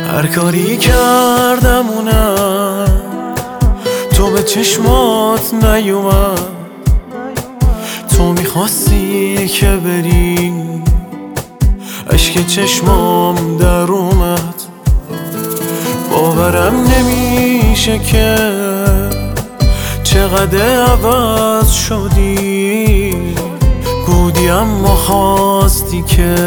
هر کاری کردم اونم تو به چشمات نیومد. تو میخواستی که بری، اشک چشمام در اومد. باورم نمیشه که چقدر عوض شدی. بودی اما خواستی که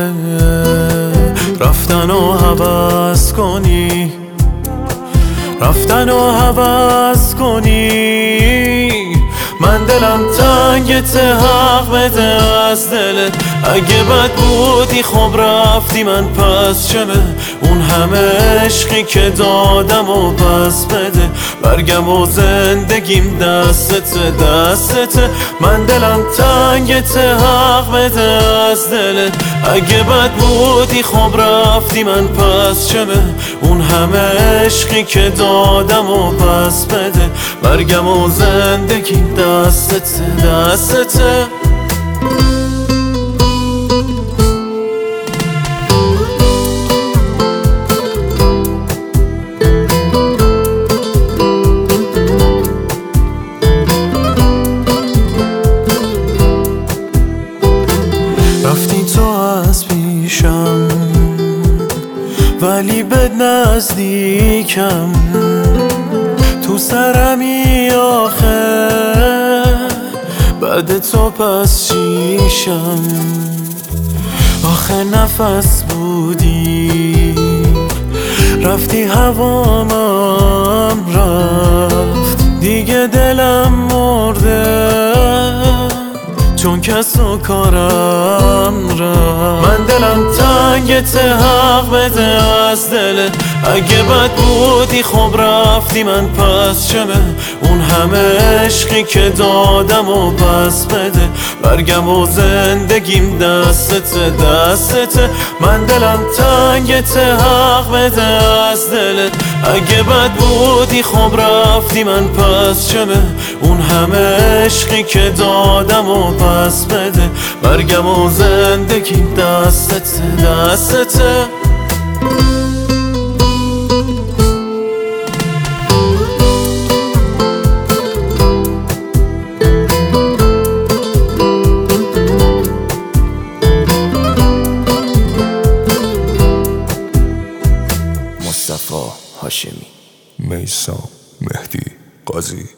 رفتن و عوض کنی، رفتن و عوض کنی. من دلم تنگت، حق بده از دلت. اگه بد بودی خب رفتی، من پس چمه؟ اون همه عشقی که دادم و پس بده. برگم و زندگیم دستته، دستته. من دلم تنگت، حق بده از دلت. اگه بد بودی خب رفتی، من پس چمه؟ اون همه عشقی که دادم و پس بده. برگم و زندگیم دستته، دستته. رفتی تو از پیشم ولی به نزدیکم. تو سرمی آخه بعد تو پس چیشم. آخه نفس بودی رفتی، هوامم رفت. دیگه دلم مرده چون کس و کارم رفت. من دلم تنگت، حق بده از دلت. اگه بد بودی خب رفتی، من پس چمه؟ اون همه عشقی که دادم و پس بده. برگم و زندگیم دستته، دستته. من دلم تنگت، حق بده از دلت. اگه بد بودی خب رفتی، من پس چمه؟ اون همه عشقی که دادم و پس بده. برگم و زندگیم دستته، دستته. مصطفی هاشمی، میثم مهدی قاضی.